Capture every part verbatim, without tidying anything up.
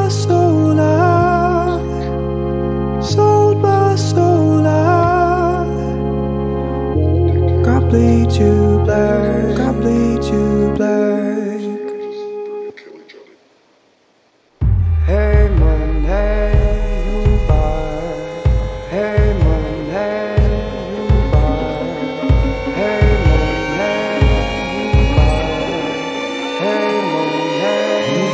my soul out, sold my soul out. God bleed you black, God bleed you black. Hey man, hey, you buy. Hey man, hey, you buy. Hey man, hey, you buy. Hey man, hey.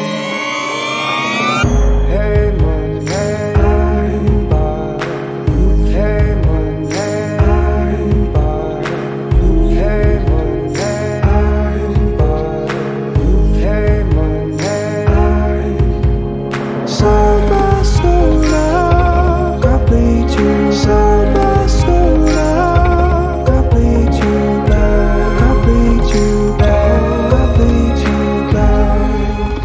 Hey man, hey, you buy. Hey man, hey, you buy. Hey man, hey, you buy. Hey man, hey. Sold my soul out, God bleed you. Sold my soul out, God bleed you black. God bleed you black. God bleed you black.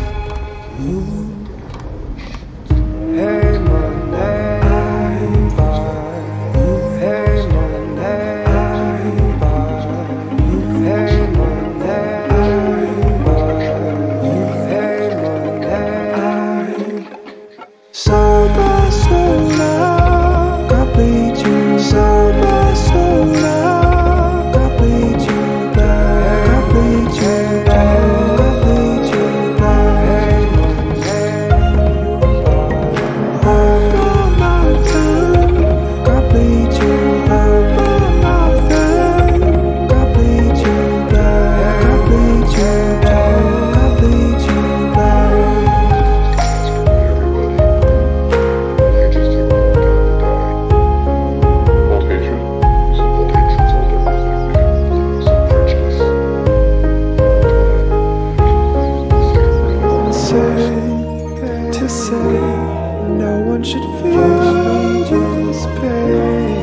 Hey man, hey, you buy. Hey man, hey, you buy. Hey man, hey, you buy. Hey man, hey. Sold my soul out, God bleed you. Sold my soul out, God bleed you black. God bleed you black. God bleed you black. Hey man, hey, you buy. Up on mountain, God bleed you black. On mountain, God bleed you black. God bleed you black. God bleed you black. Say, to say, no one should feel this pain.